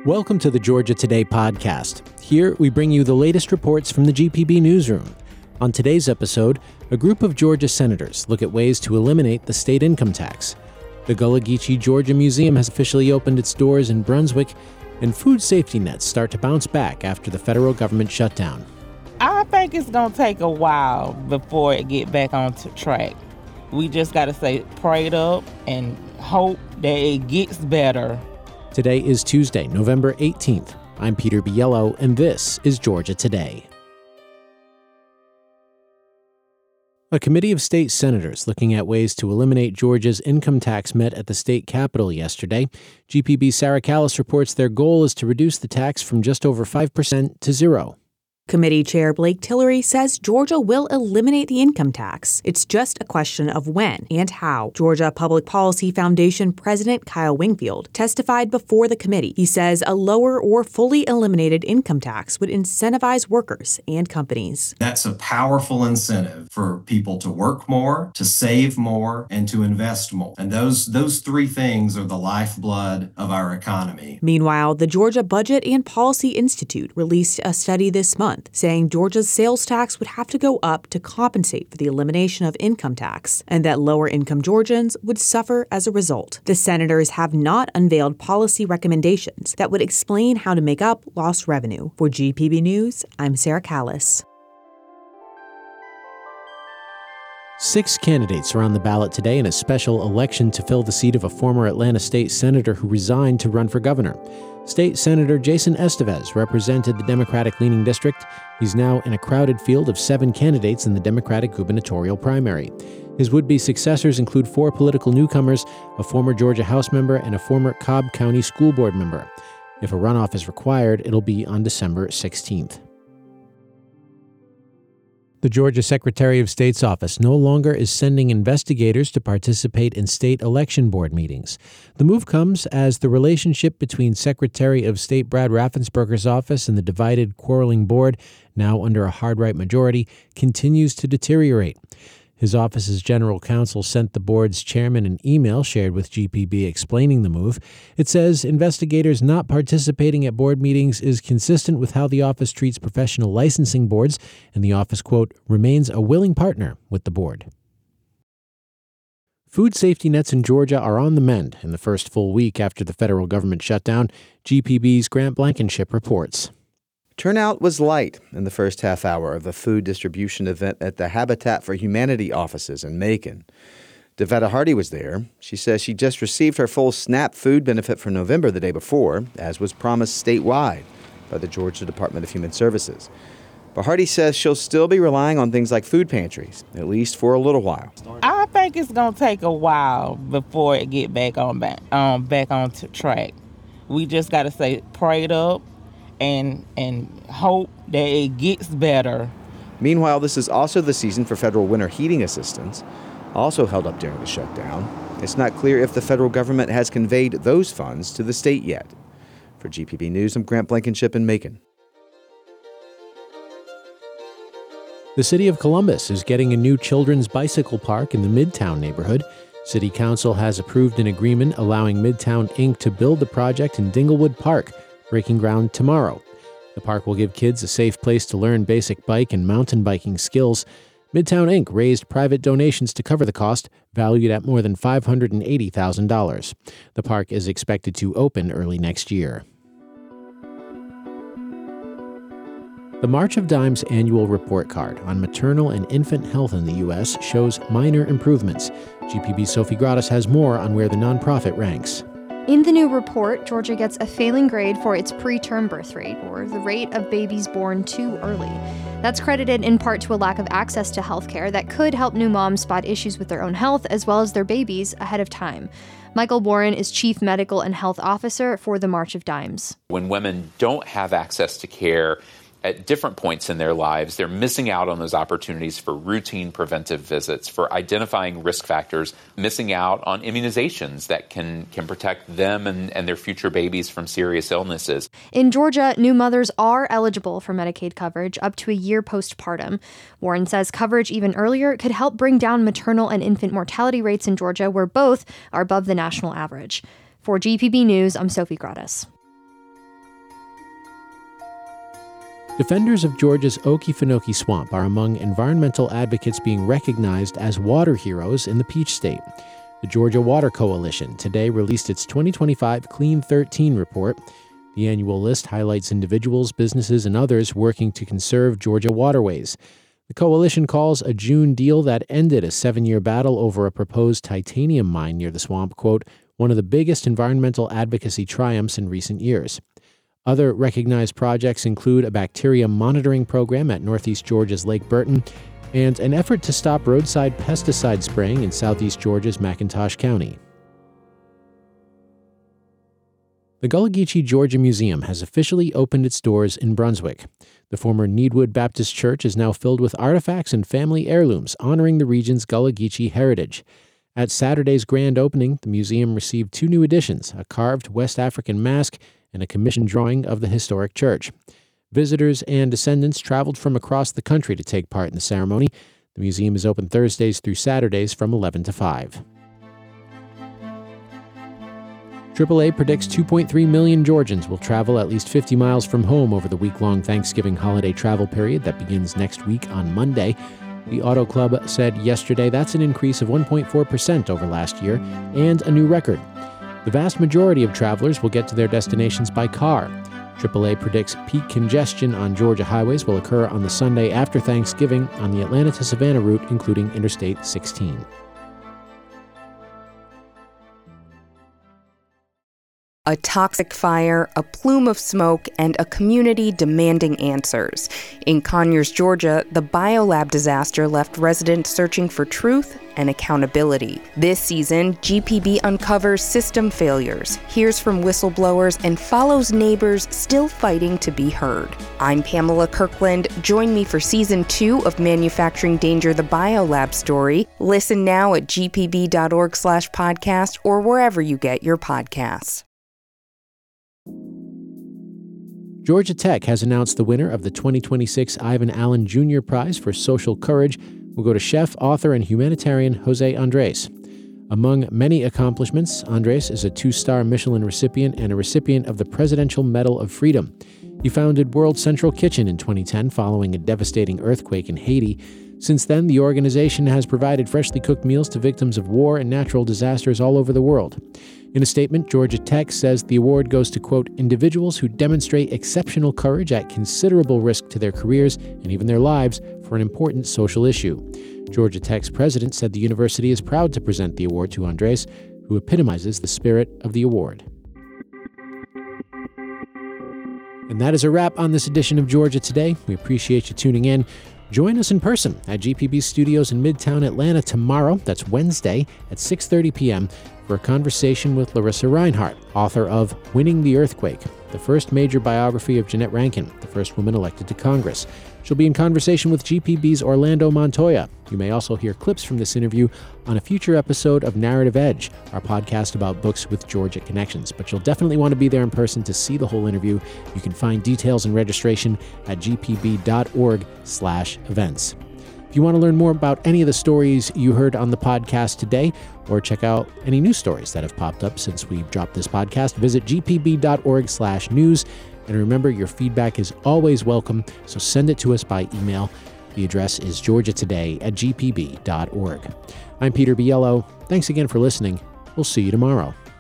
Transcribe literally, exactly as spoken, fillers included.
Welcome to the Georgia Today podcast. Here we bring you the latest reports from the G P B newsroom. On today's episode, a group of Georgia senators look at ways to eliminate the state income tax. The Gullah Geechee Georgia Museum has officially opened its doors in Brunswick, and food safety nets start to bounce back after the federal government shutdown. I think it's going to take a while before it get back on t- track. We just got to say, pray it up and hope that it gets better. Today is Tuesday, November eighteenth. I'm Peter Biello, and this is Georgia Today. A committee of state senators looking at ways to eliminate Georgia's income tax met at the state capitol yesterday. G P B's Sarah Callis reports their goal is to reduce the tax from just over five percent to zero. Committee Chair Blake Tillery says Georgia will eliminate the income tax. It's just a question of when and how. Georgia Public Policy Foundation President Kyle Wingfield testified before the committee. He says a lower or fully eliminated income tax would incentivize workers and companies. That's a powerful incentive for people to work more, to save more, and to invest more. And those, those three things are the lifeblood of our economy. Meanwhile, the Georgia Budget and Policy Institute released a study this month saying Georgia's sales tax would have to go up to compensate for the elimination of income tax, and that lower-income Georgians would suffer as a result. The senators have not unveiled policy recommendations that would explain how to make up lost revenue. For G P B News, I'm Sarah Callis. Six candidates are on the ballot today in a special election to fill the seat of a former Atlanta state senator who resigned to run for governor. State Senator Jason Estevez represented the Democratic-leaning district. He's now in a crowded field of seven candidates in the Democratic gubernatorial primary. His would-be successors include four political newcomers, a former Georgia House member, and a former Cobb County School Board member. If a runoff is required, it'll be on December sixteenth. The Georgia Secretary of State's office no longer is sending investigators to participate in state election board meetings. The move comes as the relationship between Secretary of State Brad Raffensperger's office and the divided, quarreling board, now under a hard-right majority, continues to deteriorate. His office's general counsel sent the board's chairman an email shared with G P B explaining the move. It says investigators not participating at board meetings is consistent with how the office treats professional licensing boards, and the office, quote, remains a willing partner with the board. Food safety nets in Georgia are on the mend in the first full week after the federal government shutdown. G P B's Grant Blankenship reports. Turnout was light in the first half hour of a food distribution event at the Habitat for Humanity offices in Macon. Devetta Hardy was there. She says she just received her full SNAP food benefit for November the day before, as was promised statewide by the Georgia Department of Human Services. But Hardy says she'll still be relying on things like food pantries, at least for a little while. I think it's going to take a while before it get back on back, um, back on t- track. We just got to say, pray it up. And and hope that it gets better. Meanwhile, this is also the season for federal winter heating assistance, also held up during the shutdown. It's not clear if the federal government has conveyed those funds to the state yet. For G P B News, I'm Grant Blankenship in Macon. The city of Columbus is getting a new children's bicycle park in the Midtown neighborhood. City Council has approved an agreement allowing Midtown Incorporated to build the project in Dinglewood Park, breaking ground tomorrow. The park will give kids a safe place to learn basic bike and mountain biking skills. Midtown Incorporated raised private donations to cover the cost, valued at more than five hundred eighty thousand dollars. The park is expected to open early next year. The March of Dimes annual report card on maternal and infant health in the U S shows minor improvements. G P B's Sophie Gratis has more on where the nonprofit ranks. In the new report, Georgia gets a failing grade for its preterm birth rate, or the rate of babies born too early. That's credited in part to a lack of access to health care that could help new moms spot issues with their own health as well as their babies ahead of time. Michael Warren is Chief Medical and Health Officer for the March of Dimes. When women don't have access to care at different points in their lives, they're missing out on those opportunities for routine preventive visits, for identifying risk factors, missing out on immunizations that can, can protect them and, and their future babies from serious illnesses. In Georgia, new mothers are eligible for Medicaid coverage up to a year postpartum. Warren says coverage even earlier could help bring down maternal and infant mortality rates in Georgia, where both are above the national average. For G P B News, I'm Sophie Gratis. Defenders of Georgia's Okefenokee Swamp are among environmental advocates being recognized as water heroes in the Peach State. The Georgia Water Coalition today released its twenty twenty-five Clean thirteen report. The annual list highlights individuals, businesses, and others working to conserve Georgia waterways. The coalition calls a June deal that ended a seven-year battle over a proposed titanium mine near the swamp, quote, one of the biggest environmental advocacy triumphs in recent years. Other recognized projects include a bacteria monitoring program at Northeast Georgia's Lake Burton and an effort to stop roadside pesticide spraying in Southeast Georgia's McIntosh County. The Gullah Geechee Georgia Museum has officially opened its doors in Brunswick. The former Needwood Baptist Church is now filled with artifacts and family heirlooms honoring the region's Gullah Geechee heritage. At Saturday's grand opening, the museum received two new additions, a carved West African mask and a commissioned drawing of the historic church. Visitors and descendants traveled from across the country to take part in the ceremony. The museum is open Thursdays through Saturdays from eleven to five. triple A predicts two point three million Georgians will travel at least fifty miles from home over the week-long Thanksgiving holiday travel period that begins next week on Monday. The Auto Club said yesterday that's an increase of one point four percent over last year and a new record. The vast majority of travelers will get to their destinations by car. triple A predicts peak congestion on Georgia highways will occur on the Sunday after Thanksgiving on the Atlanta to Savannah route, including Interstate sixteen. A toxic fire, a plume of smoke, and a community demanding answers. In Conyers, Georgia, the biolab disaster left residents searching for truth and accountability. This season, G P B uncovers system failures, hears from whistleblowers, and follows neighbors still fighting to be heard. I'm Pamela Kirkland. Join me for season two of Manufacturing Danger, the biolab story. Listen now at g p b dot org slash podcast or wherever you get your podcasts. Georgia Tech has announced the winner of the twenty twenty-six Ivan Allen Junior Prize for Social Courage will go to chef, author, and humanitarian Jose Andres. Among many accomplishments, Andres is a two-star Michelin recipient and a recipient of the Presidential Medal of Freedom. He founded World Central Kitchen in twenty ten following a devastating earthquake in Haiti. Since then, the organization has provided freshly cooked meals to victims of war and natural disasters all over the world. In a statement, Georgia Tech says the award goes to, quote, individuals who demonstrate exceptional courage at considerable risk to their careers and even their lives for an important social issue. Georgia Tech's president said the university is proud to present the award to Andres, who epitomizes the spirit of the award. And that is a wrap on this edition of Georgia Today. We appreciate you tuning in. Join us in person at G P B Studios in Midtown Atlanta tomorrow, that's Wednesday, at six thirty p.m. for a conversation with Larissa Reinhart, author of Winning the Earthquake, the first major biography of Jeannette Rankin, the first woman elected to Congress. She'll be in conversation with G P B's Orlando Montoya. You may also hear clips from this interview on a future episode of Narrative Edge, our podcast about books with Georgia connections. But you'll definitely want to be there in person to see the whole interview. You can find details and registration at g p b dot org slash events. If you want to learn more about any of the stories you heard on the podcast today, or check out any news stories that have popped up since we've dropped this podcast, visit g p b dot org slash news. And remember, your feedback is always welcome, so send it to us by email. The address is georgia today at g p b dot org. I'm Peter Biello. Thanks again for listening. We'll see you tomorrow.